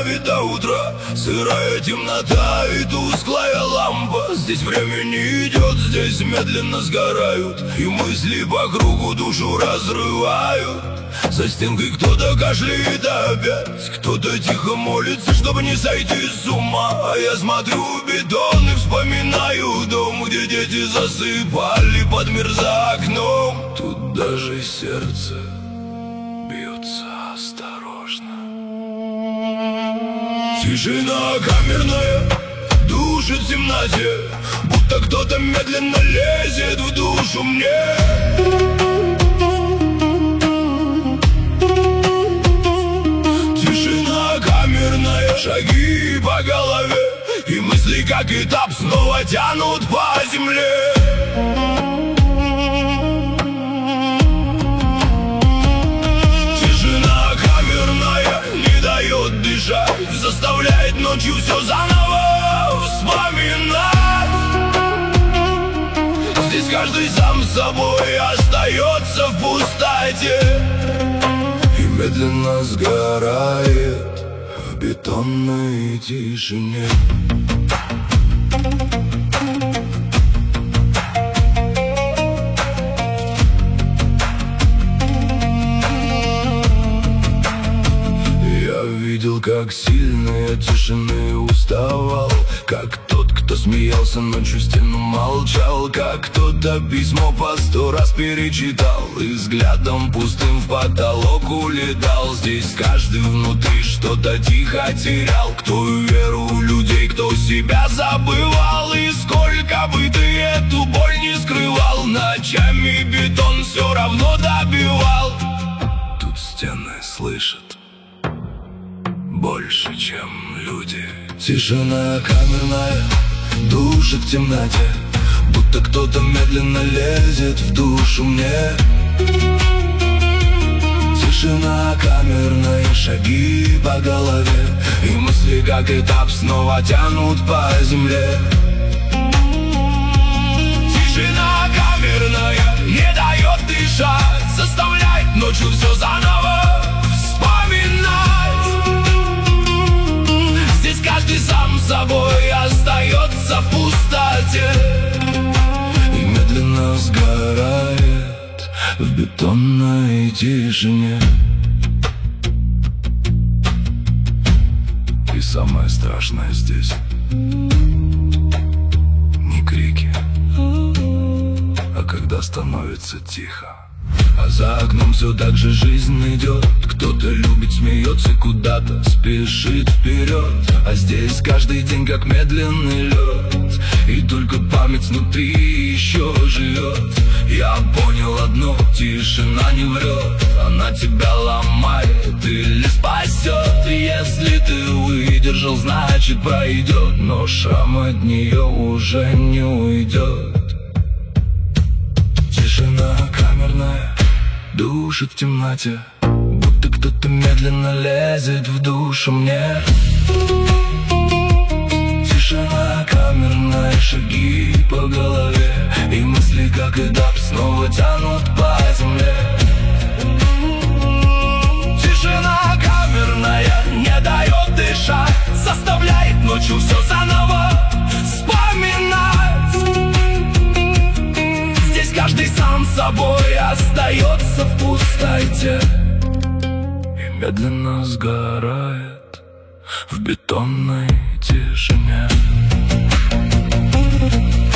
давит до утра. Сырая темнота и тусклая лампа. Здесь время не идет, здесь медленно сгорают, и мысли по кругу душу разрывают. За стенкой кто-то кашляет опять, кто-то тихо молится, чтобы не сойти с ума. А я смотрю в бетон и вспоминаю дом, где дети засыпали под мир за окном. Тут даже сердце бьется осторожно. Тишина камерная душит в темноте, будто кто-то медленно лезет в душу мне. Шаги по голове, и мысли, как этап, снова тянут по земле. Тишина камерная не дает дышать, заставляет ночью все заново вспоминать. Здесь каждый сам собой остается в пустоте и медленно сгорает в бетонной тишине. Я видел, как сильно от тишины уставал, как тот, кто смеялся ночью, стену молчал, как кто-то письмо по 100 раз перечитал и взглядом пустым в потолок улетал. Здесь каждый внутри что-то тихо терял, кто веру в людей, кто себя забывал. И сколько бы ты эту боль не скрывал, ночами бетон все равно добивал. Тут стены слышат больше, чем люди. Тишина камерная душит в темноте, будто кто-то медленно лезет в душу мне. Тишина камерная, шаги по голове, и мысли, как этап, снова тянут по земле. Тишина камерная не дает дышать, заставляет ночью все заново вспоминать. Здесь каждый сам собой остается в пустоте и медленно сгорает в бетонной тишине. И самое страшное здесь не крики, а когда становится тихо. А за окном все так же жизнь идет, кто-то любит, смеется, куда-то спешит вперед. А здесь каждый день как медленный лед, и только память внутри еще живет. Я понял одно, тишина не врет, она тебя ломает или спасет. И если ты выдержал, значит пройдет, но шрам от нее уже не уйдет. Тишина камерная душит в темноте, будто кто-то медленно лезет в душу мне. Тишина камерная, шаги по голове, и мысли, как этап, снова тянут по земле. Тишина камерная не дает дышать, заставляет ночью все заново вспоминать. Здесь каждый сам собой остается в пустоте и медленно сгорает в бетонной тишине.